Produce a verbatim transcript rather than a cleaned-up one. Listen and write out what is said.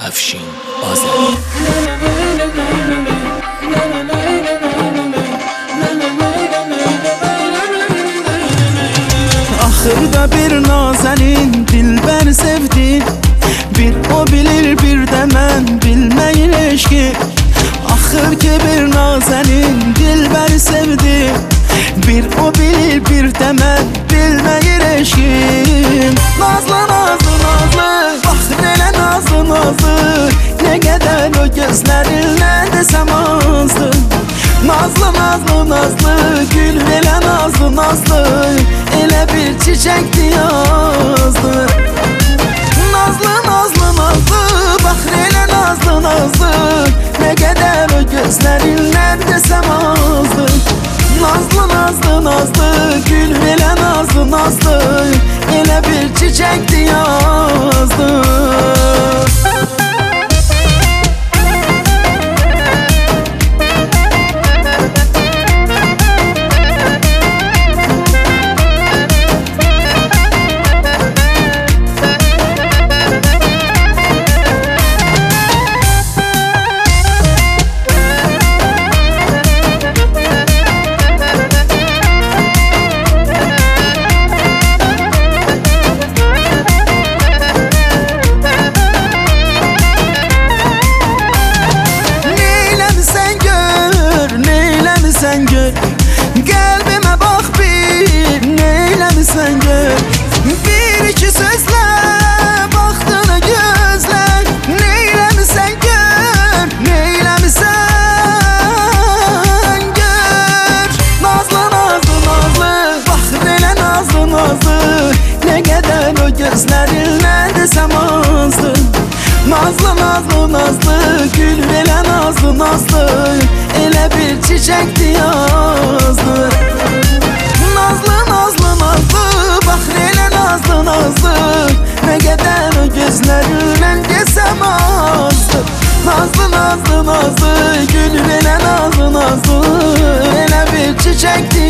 Afşin Azəri. Axırda bir nazenin dilber sevdi, bir o bilir bir de mən bilməyin eşki. Axır ki bir nazenin dilber sevdi, bir o bilir bir de mən bilməyin eşki. Nazlı nazlı nazlı, baxır elə nazlı nazlı, ne qədər o gözlərinlə desəm azdı. Nazlı nazlı nazlı, gül elə nazlı nazlı, elə bir çiçekti yazdı. Nazlı nazlı nazlı, baxır elə nazlı nazlı, ne qədər o gözlərinlə desəm azdı. Nazlı nazlı nazlı, gül elə nazlı nazlı, elə bir çiçekti yazdı. Sen gör, kalbime bak bir, neylemişsen gör. Bir iki sözle baktığını gözler, neylemişsen gör, neylemişsen gör. Nazlı nazlı nazlı, bakır elə nazlı nazlı, ne kadar o gözlerinle desem azdı. Nazlı nazlı nazlı, gül elə nazlı nazlı, elə bir çiçekti yazdı. Nazlı nazlı nazlı, baxır elə nazlı nazlı, ne kadar o gözlərinlə desəm azdı. Nazlı nazlı nazlı, gül elə nazlı nazlı, elə bir çiçekti